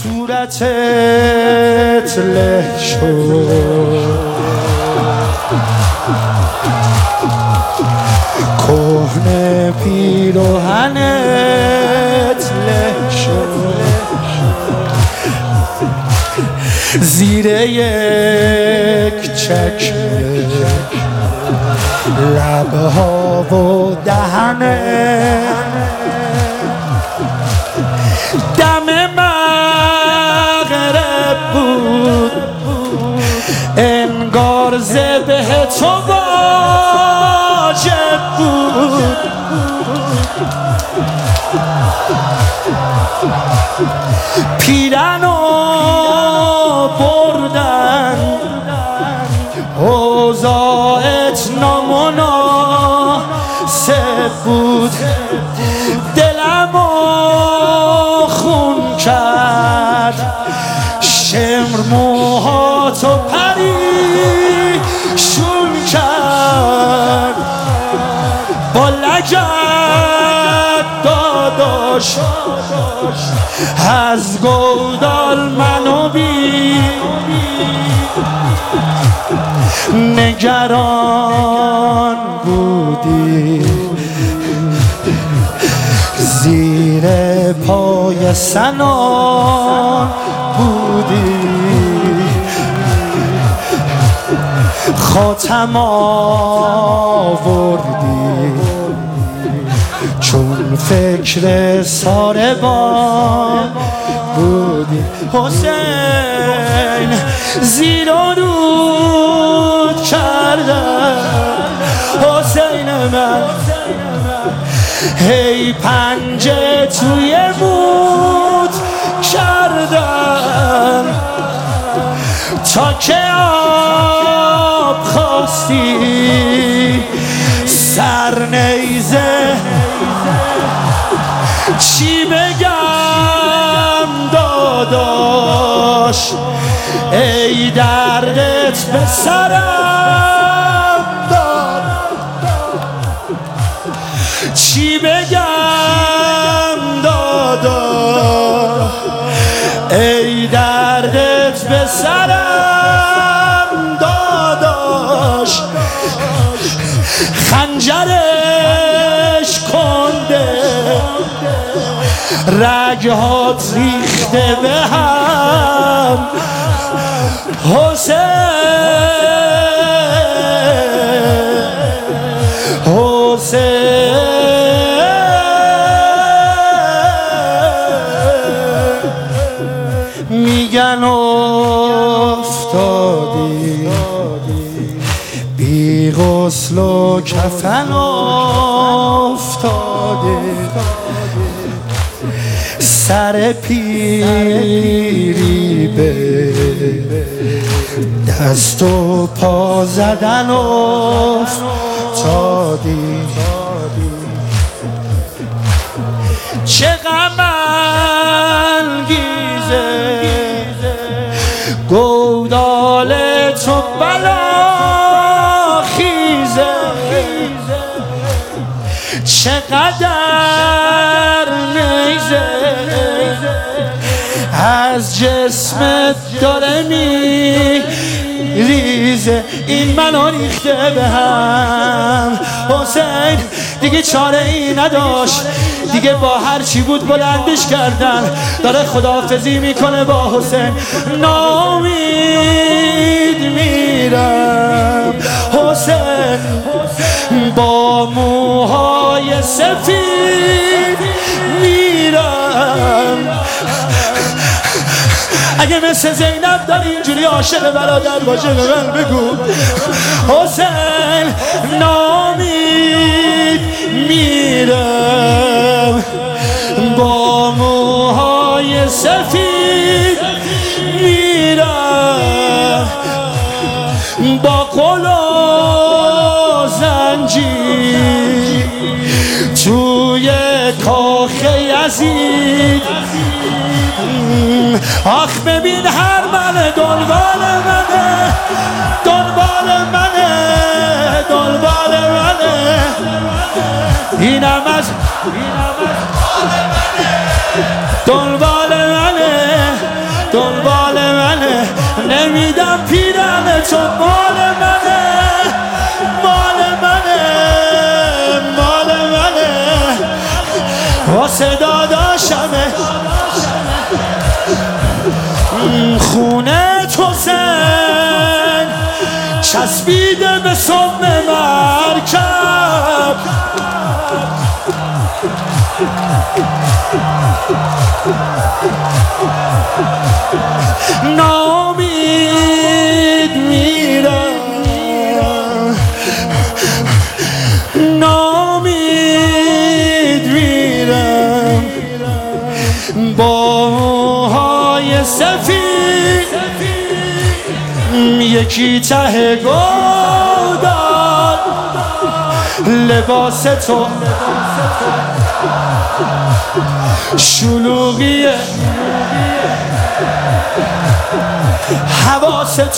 صورتت له شد کهنه پیراهنت له شد زیر یک چکمه لبها و دهنت دم مغرب بود انگار ذبح تو واجب بود پیرنو بردن اوضاعت نامناسب بود دلمو خون کرد شمر موهاتو پریشون کرد با لگد داداش از گودال منو بی نگران بودی زیر پای سنان بودی خاتم آوردی چون فکر ساربان بودی حسین زیر و رود کردم حسین من هی پنجه توی مود کردم تا که آب خواستی سر نیزه چی بگم داداش ای دردت به سرم داد چی بگم داداش ای دردت به سرم داداش خنجرش کنده رگهات ریخته به هم حسین میگن افتادی بی غسل و کفن افتاده سر پیری به دست و پا زدن افتادی چه غم انگیزه گودال تو بلا خیزه چقدر نیزه از جسمت داره میریزه این منو ریخته به هم حسین دیگه چاره ای نداشت دیگه با هر چی بود بلندش کردن داره خداحافظی میکنه با حسین ناامید میرم حسین با موهای سفید میرم اگه مثل زینب داری اینجوری عاشق برادر باشه به من بگو حسین ناامید میرم با موهای سفید میرم با قل و زنجیر توی کاخ یزید آخ ببین هر منه دنبال منه دنبال منه دنبال منه اینم از دنبال منه دنبال منه، نمیدم پیرن تو مال منه، مال منه، مال منه، واسه داداشمه خونه تو سن چسبیده به صبح مرکب، نامید میرم، نامید میرم با موهای سفید، یکی ته گودال لباس تو شلوغیه، حواس تو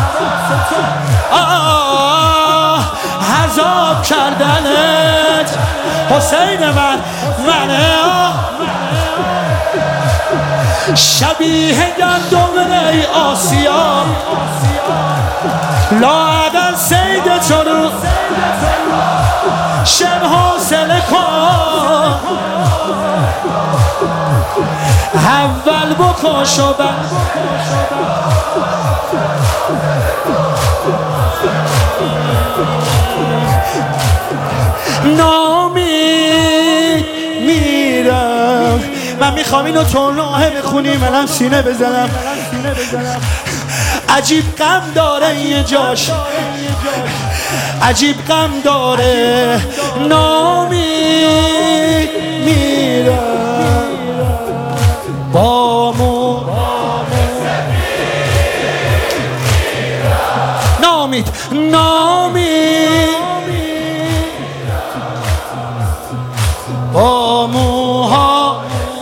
عذاب کردنت حسین منه، شبیه گندم ای آسیا، لااقل سید تو رو شب حاصله کن، اول بکش و بعد نامید میرم. من میخوام اینو تو نوحه بخونی، منم سینه بزنم. عجیب غم داره یه جاش، عجیب غم داره، نامید میرم با مو نامید، نامید با موها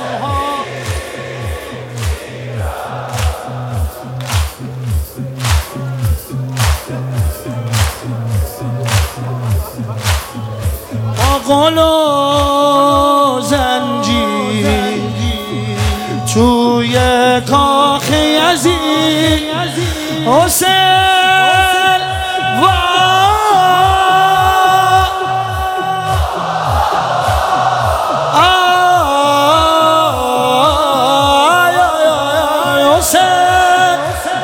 قل و زنجیر توی کاخ یزید، حسین و حسین،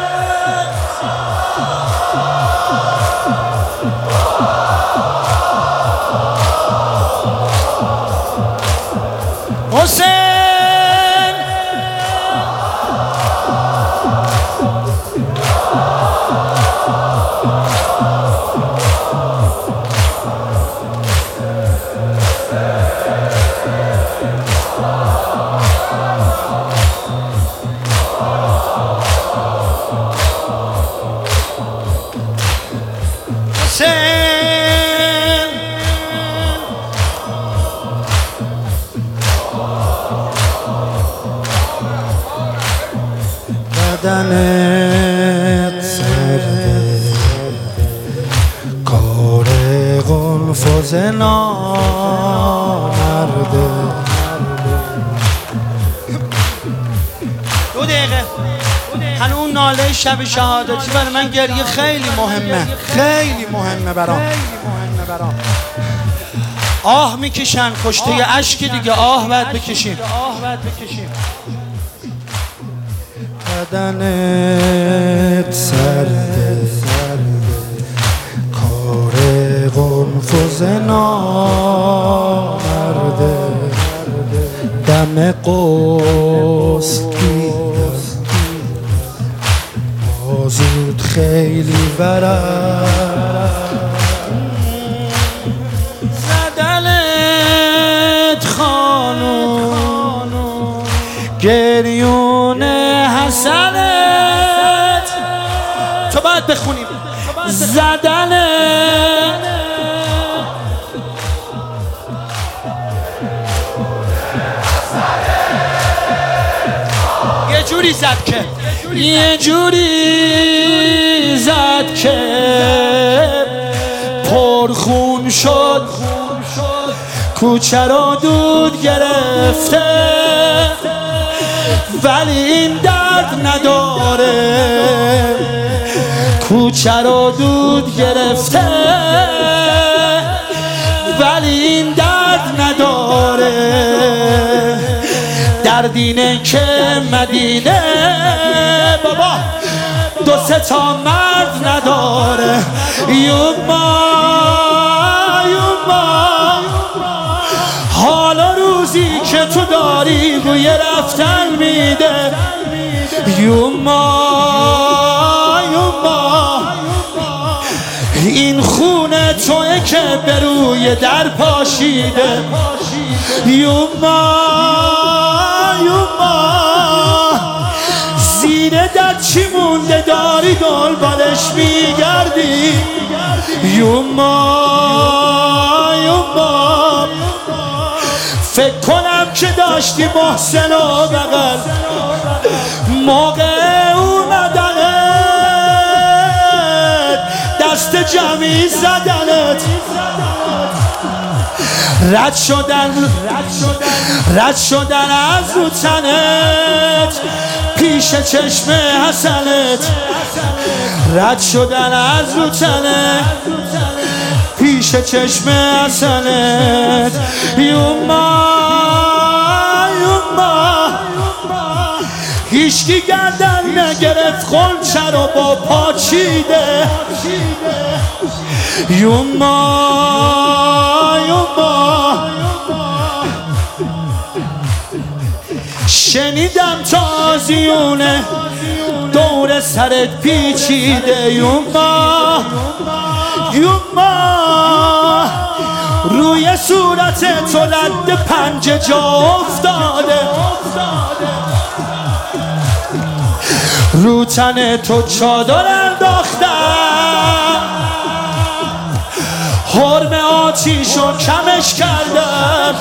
حسین بدنت سرده، کار قنفذ نامرده. 2 دقیقه هنو اون ناله شب شهادتی برای من گریه خیلی مهمه، خیلی مهمه برام. آه میکشن کشته اشک دیگه، آه باید بکشیم. بدنت سرده، کار قنفذ نامرده، دم قوس دیدم بازود خیلی ورد، زدنت خانم گریون حسنت، تو باید بخونیم. زدنت یه جوری زد که، یه جوری زد که پرخون شد، کوچه رو دود گرفته، ولی این دم درد نداره، کوچه رو دود گرفته ولی این درد نداره. در دینه که مدینه بابا دو سه تا مرد نداره. یوما حالا روزی که تو داری بوی رفتن میده. یوما این خونه توئه که به روی در پاشیده. یوما زیر در چی مونده داری دنبالش میگردی. یوما فکر کنم که داشتی محسن و بغل موقع اومدنت دست جمعی زدنت. رد شدن از رو تنت پیش چشم حسنت. رد شدن از رو تنت پیش چشم حسنت. یوما هیچکی گردن نگرفت خلچه رو با پا چیده. یوما شنیدم تازیونه دور سرت پیچیده. یوما روی صورت تو رد پنجه جا افتاده. رو تن تو چادر انداختم حرم آتیشو کمش کردم.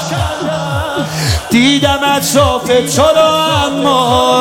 دیدم اطراف تو رو اما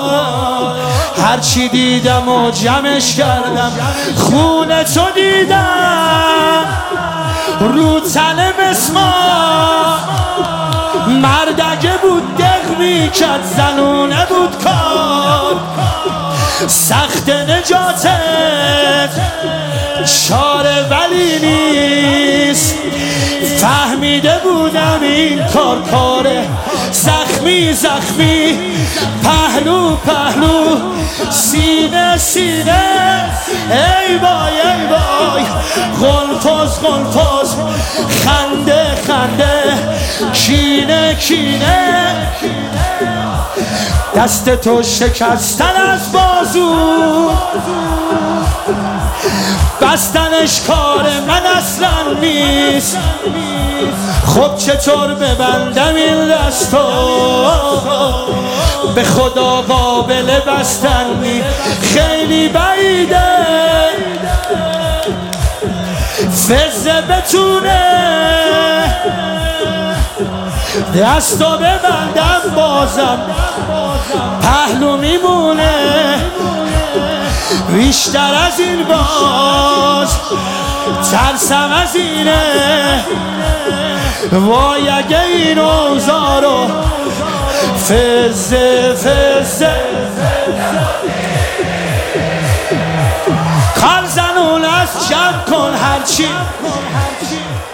هرچی دیدم و جمعش کردم. خون تو دیدم رو تن مسمار مردگه بود دق میکرد زنونه بود کار. سخت نجاتت چاره ولی نیست فهمیده بودم این کار زخمی پهلو سینه ای وای غلطاز خنده کینه دست تو شکستن از بازو بستنش کار من اصلا نیست. خب چطور ببندم این دستو به خدا قابل بستن نیست. خیلی بعیده فزه بتونه دستو ببندم بازم پهلو میمونه. بیشتر از این باز ترسم از اینه وای اگه این اوضاع رو فزه کار زنون از جمع کن هرچی